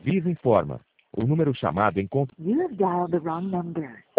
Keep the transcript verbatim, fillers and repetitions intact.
Vivo informa. O número chamado encontra... You have dialed the wrong number.